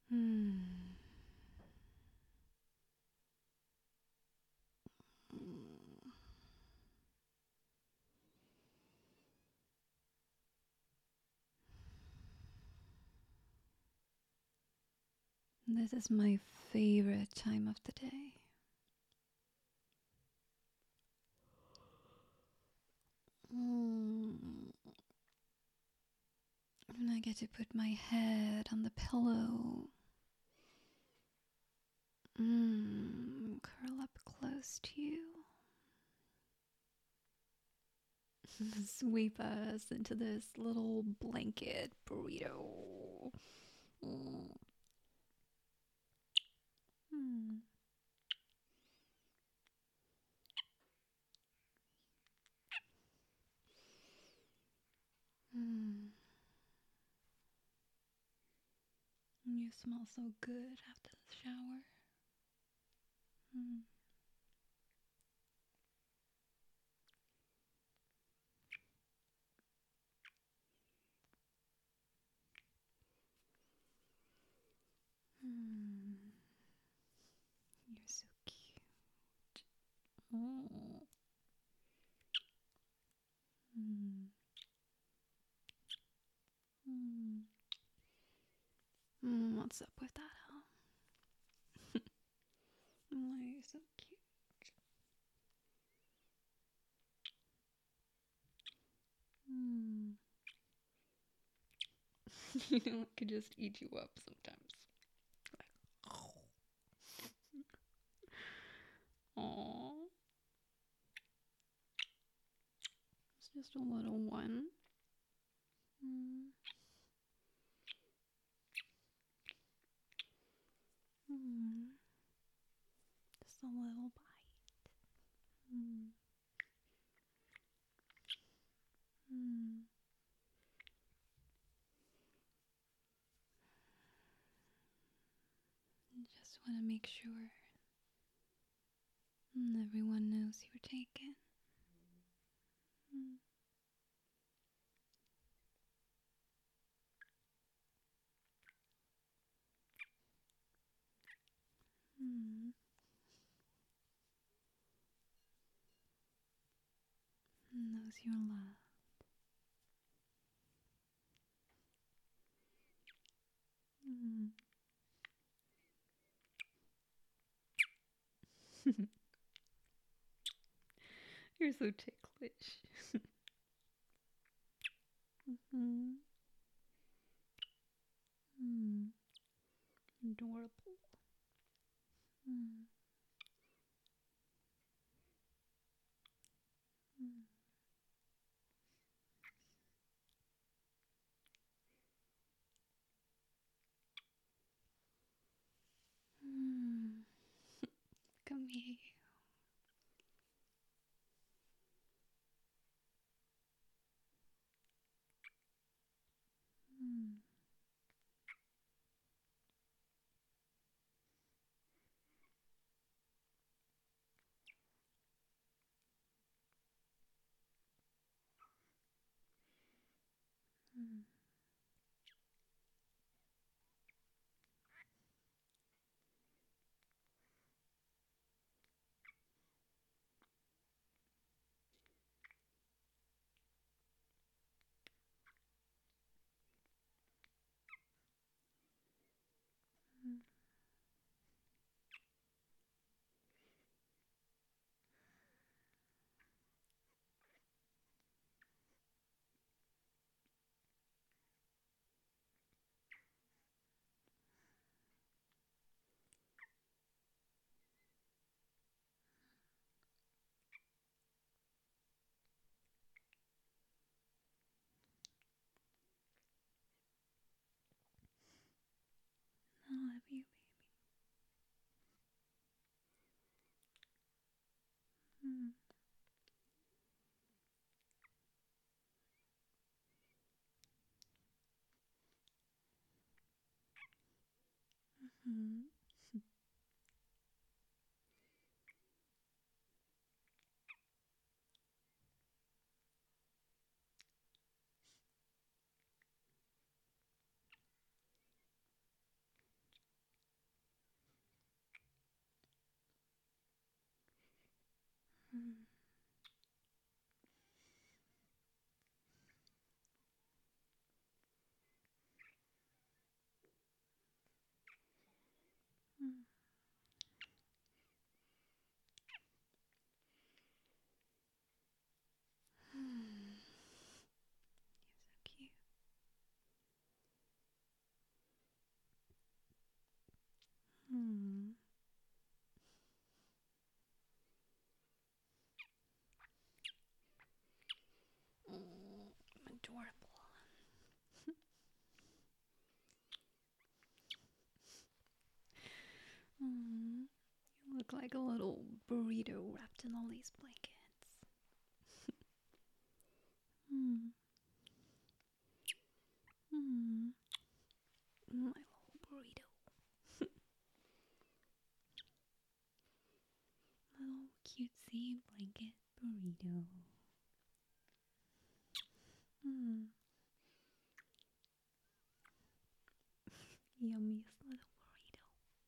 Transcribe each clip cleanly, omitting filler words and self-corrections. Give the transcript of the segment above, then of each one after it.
Hmm. This is my favorite time of the day. Mm. And I get to put my head on the pillow. Curl up close to you. Sweep us into this little blanket burrito. Mm. Mm. Mm. You smell so good after the shower. Mm. Mm. You're so cute. Mm. Mm. Mm. What's up with that, huh? Oh, you're so cute. Mm. You know, it could just eat you up sometimes. Aww. It's just a little one. Mm. Mm. Just a little bite. Mm. Mm. Just want to make sure everyone knows you're taken. Mm. Mm. Knows you're loved. Mm. You're so ticklish. Mm-hmm. Mm. Adorable. Mm. Mm. Mm. Come here. Mm. Mm. Mm. I love you, baby. Mm. Mm. Cute. Hmm. Adorable. Mm, you look like a little burrito wrapped in all these blankets. Mm. Mm. My little burrito. Little cutesy blanket burrito. Mm. Yummiest little burrito.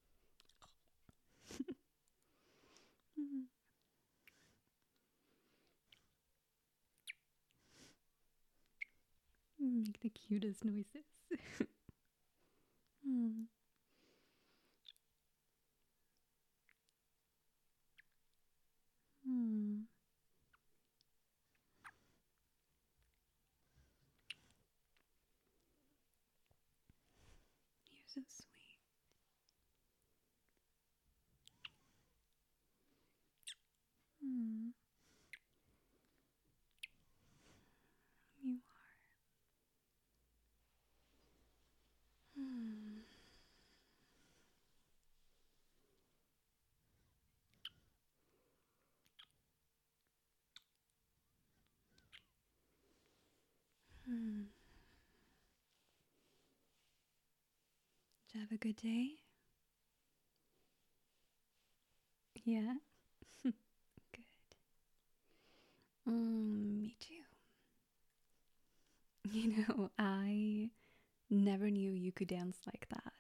Mm. Make the cutest noises. Mm. Mm. You're so sweet. Mm. You are. Mm. Mm. Did you have a good day? Yeah. Good. Me too. I never knew you could dance like that.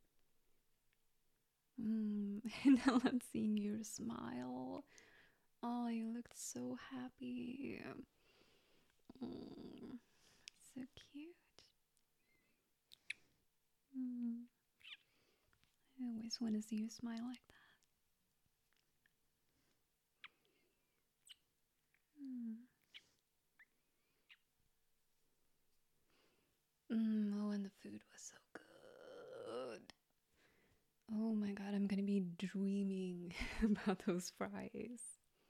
And now I'm seeing your smile. Oh, you looked so happy. Mm, so cute. Mm, I always want to see you smile like that. Oh, and the food was so good. Oh my god, I'm gonna be dreaming about those fries.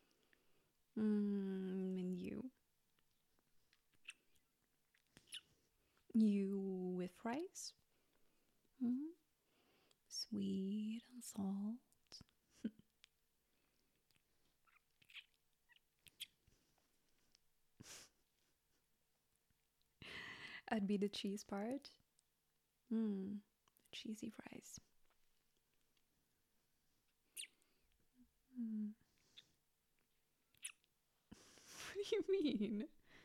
And you. You with fries? Mm, sweet and salt. I'd be the cheese part. Cheesy fries. Mm. What do you mean?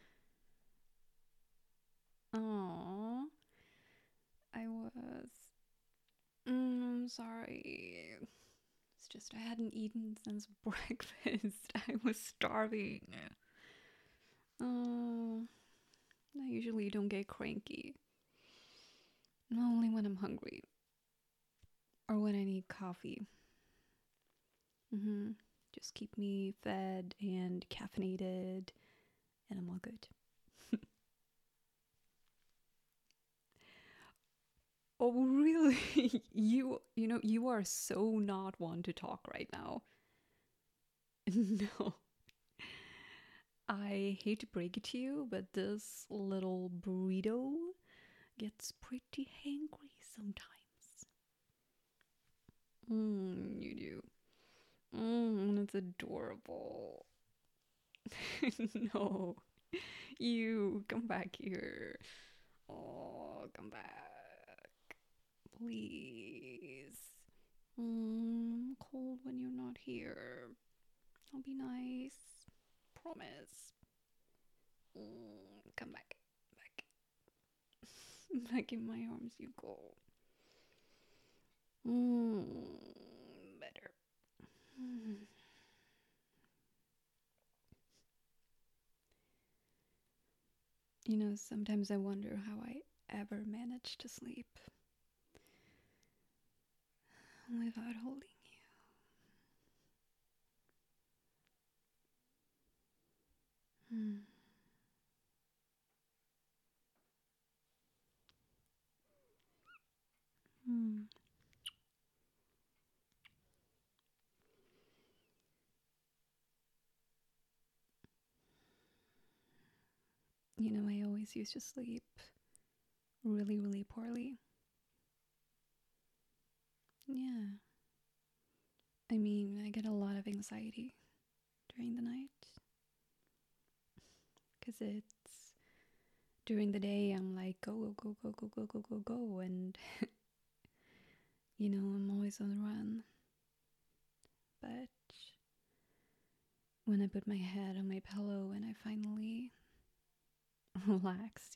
Oh, I was. I'm sorry. It's just I hadn't eaten since breakfast. I was starving. Oh, I usually don't get cranky. Only when I'm hungry or when I need coffee. Mm-hmm. Just keep me fed and caffeinated, and I'm all good. Oh, really? You are so not one to talk right now. No. I hate to break it to you, but this little burrito gets pretty hangry sometimes. You do. And it's adorable. No, you come back here. Oh, come back. Please. Cold when you're not here. I'll be nice. Promise. Come back. Back. Back in my arms you go. Better. Sometimes I wonder how I ever managed to sleep without holding you. Hmm. I always used to sleep really, really poorly. Yeah. I mean, I get a lot of anxiety during the night because it's during the day, I'm like, go, go, go, go, go, go, go, go, go. And, I'm always on the run. But when I put my head on my pillow and I finally relax,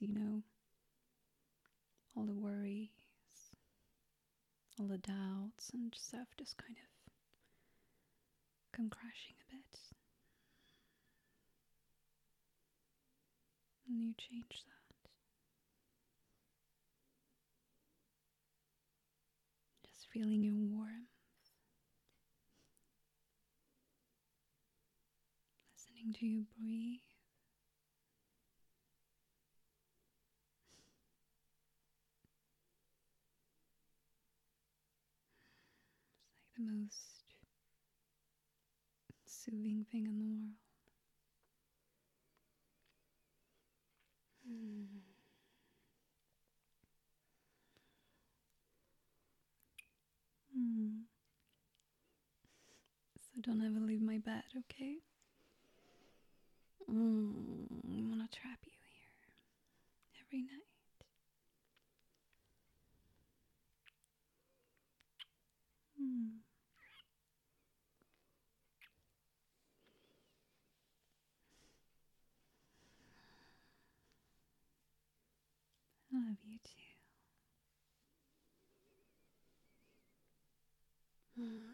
all the worries, all the doubts and stuff just kind of come crashing a bit. And you change that. Just feeling your warmth, listening to you breathe. It's like the most soothing thing in the world. Mm. Mm. So don't ever leave my bed, okay? I want to trap you here every night. Mm. I love you too. Mm.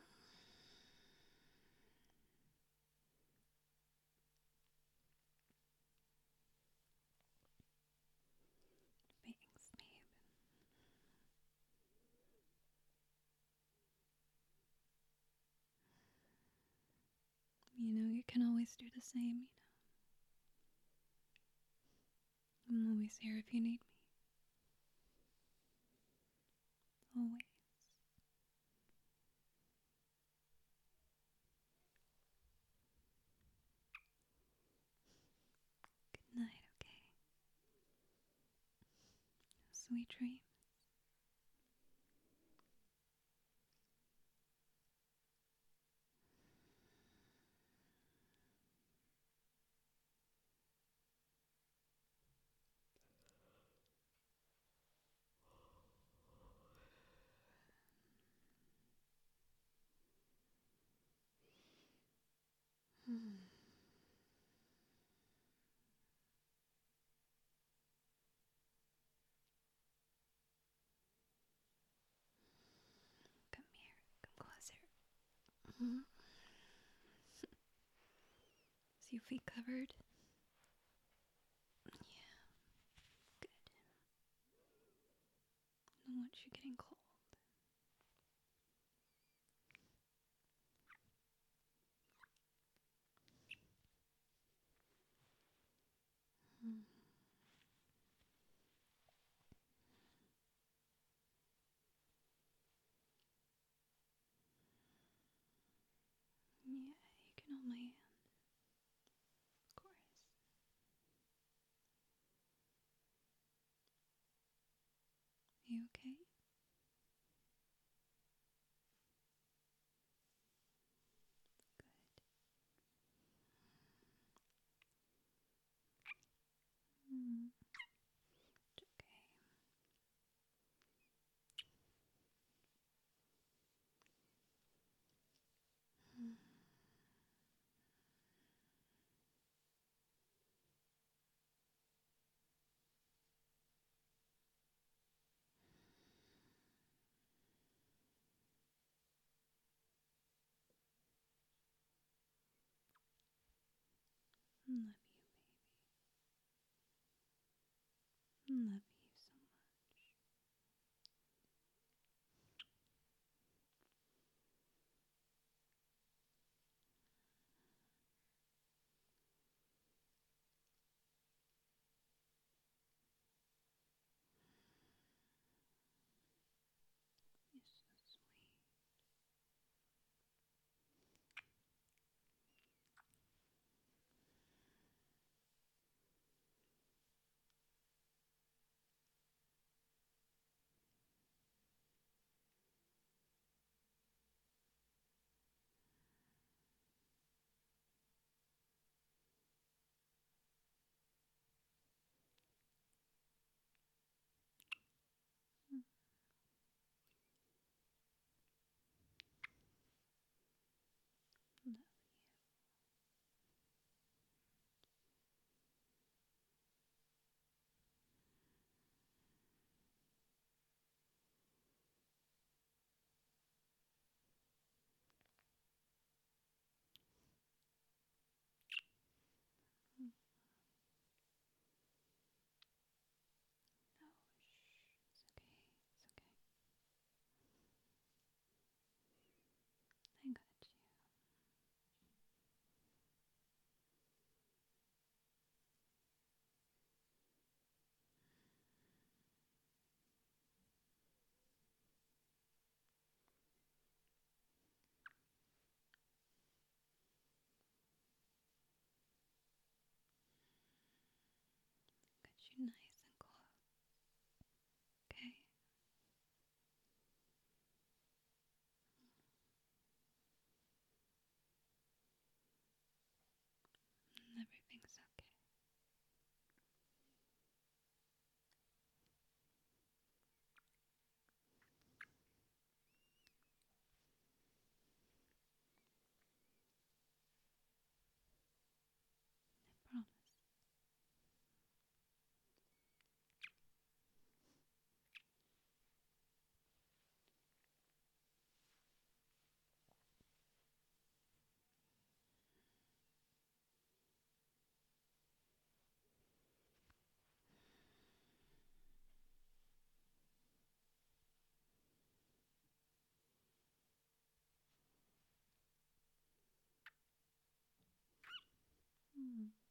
Thanks, babe. You can always do the same. I'm always here if you need me. Always. Good night, okay? Sweet dreams. Mm. Come here. Come closer. Mm. Is your feet covered? Yeah, good. I don't want you getting cold. Mm. Yeah, you can hold my hand, of course. You okay? Mm. It's okay. Mm. Love you, baby. you nice and close. Okay? Everything's okay. I promise. Hmm.